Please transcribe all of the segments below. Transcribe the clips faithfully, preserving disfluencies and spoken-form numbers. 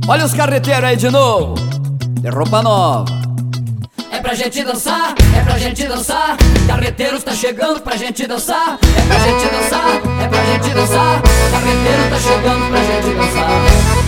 Olha os carreteiros aí de novo, de roupa nova. É pra gente dançar, é pra gente dançar. Carreteiros tá chegando pra gente dançar. É pra gente dançar, é pra gente dançar. Carreteiro tá chegando pra gente dançar.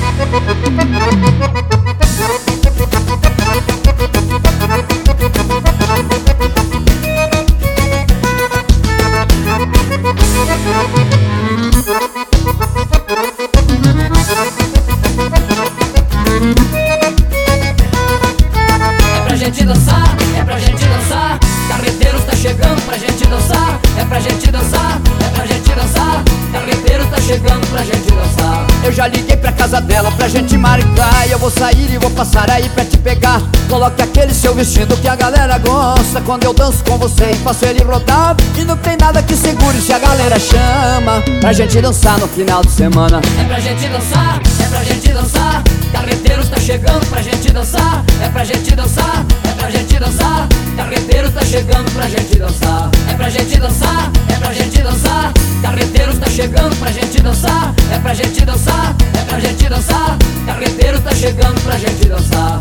É pra gente dançar, é pra gente dançar. Carreteiros tá chegando pra gente dançar. É pra gente dançar, é pra gente dançar. Carreteiro tá chegando pra gente dançar. Eu já liguei pra casa dela pra gente marcar. E eu vou sair e vou passar aí pra te pegar. Coloque aquele seu vestido que a galera gosta. Quando eu danço com você e faço ele rodar. E não tem nada que segure se a galera chama pra gente dançar no final de semana. É pra gente dançar, é pra gente dançar. Carreteiros tá chegando pra gente dançar. É pra gente dançar, é pra gente dançar. Carreteiro tá chegando pra gente dançar. É pra gente dançar, é pra gente dançar. Carreteiros tá chegando pra gente dançar. É pra gente dançar, é pra gente dançar. Carreteiro tá chegando pra gente dançar.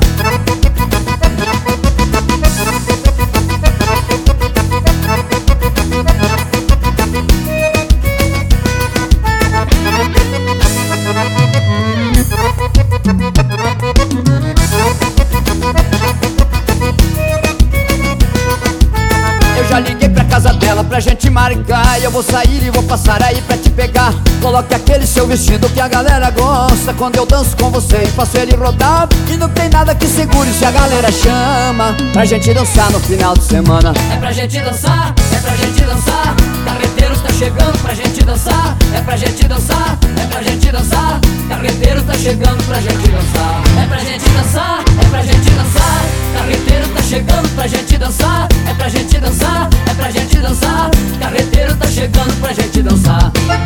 Eu já liguei pra casa dela pra gente marcar. E eu vou sair e vou passar aí pra te pegar. Coloque aquele seu vestido que a galera gosta. Quando eu danço com você e faço ele rodar. E não tem nada que segure se a galera chama pra gente dançar no final de semana. É pra gente dançar, é pra gente dançar. Carreteiros tá chegando pra gente dançar. É pra gente dançar, é pra gente dançar. Carreteiro tá chegando pra gente dançar. É pra gente dançar, é pra gente dançar. Carreteiro tá chegando pra gente dançar. É pra gente dançar, é pra gente dançar. Carreteiro tá chegando pra gente dançar.